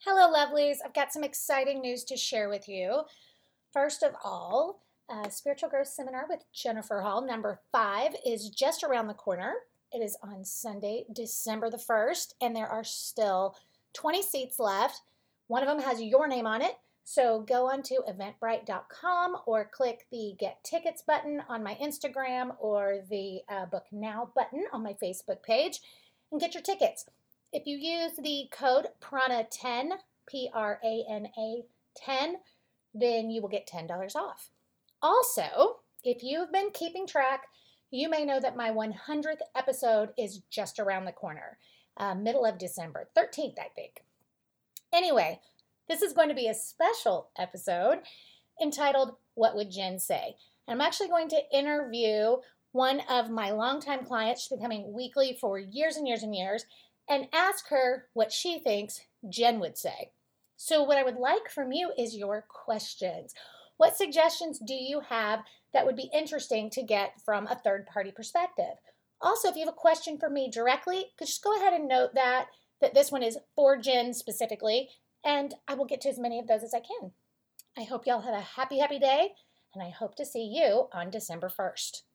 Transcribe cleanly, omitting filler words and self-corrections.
Hello, lovelies. I've got some exciting news to share with you. First of all, Spiritual Growth Seminar with Jennifer Hall, number 5, is just around the corner. It is on Sunday, December the 1st, and there are still 20 seats left. One of them has your name on it. So go on to eventbrite.com or click the Get Tickets button on my Instagram or the Book Now button on my Facebook page and get your tickets. If you use the code PRANA10, PRANA 10, then you will get $10 off. Also, if you've been keeping track, you may know that my 100th episode is just around the corner, middle of December, 13th, I think. Anyway, this is going to be a special episode entitled What Would Jen Say? And I'm actually going to interview one of my longtime clients. She's been coming weekly for years and years and years, and ask her what she thinks Jen would say. So what I would like from you is your questions. What suggestions do you have that would be interesting to get from a third-party perspective? Also, if you have a question for me directly, just go ahead and note that this one is for Jen specifically, and I will get to as many of those as I can. I hope y'all have a happy, happy day, and I hope to see you on December 1st.